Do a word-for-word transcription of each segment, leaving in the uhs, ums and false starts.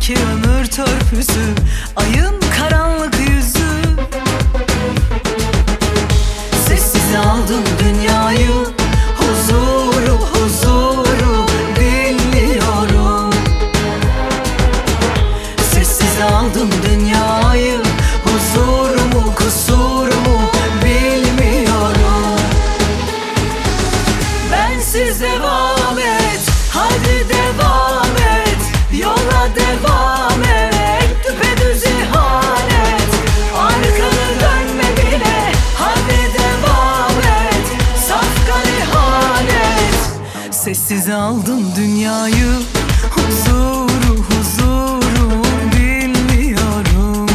sanki ömür törpüsü, ayın karanlık yüzü. Sessiz aldım dünyayı, huzuru huzuru dinliyorum. Sessiz aldım dünyayı, huzurumu kusurumu bilmiyorum. Bensiz devam et, hadi devam et, yola devam et, düpedüz ihanet. Arkanı dönme bile, hadi devam et, safkan ihanet. Sessiz aldım dünyayı, huzuru huzuru bilmiyorum.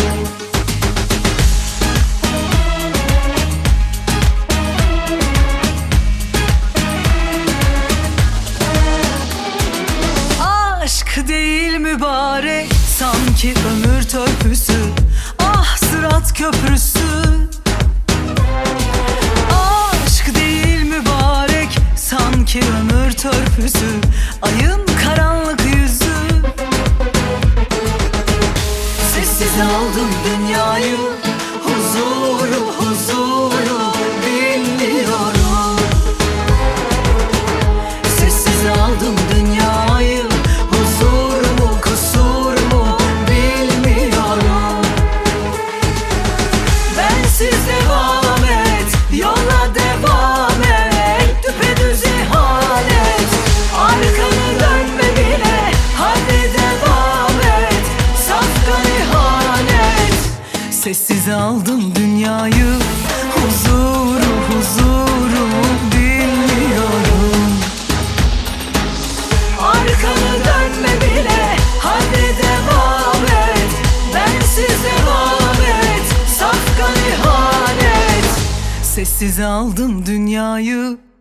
Aşk değil mübarek, sanki ömür törpüsü, ah sırat köprüsü. Aşk değil mübarek, sanki ömür törpüsü, ayın karanlık yüzü. Sessiz aldım dünyayı, huzuru huzuru bilmiyorum. Sessiz aldım dünyayı, huzurumu kusurumu bilmiyorum. Bensiz devam et, yola devam et, düpedüz ihanet. Arkanı dönme bile, hadi devam et, safkan ihanet. Sessiz aldım dünyayı, huzuru huzuru bilmiyorum. Arkanı dönme bile, hadi devam et, bensiz devam et, safkan ihanet. Sessiz aldım dünyayı,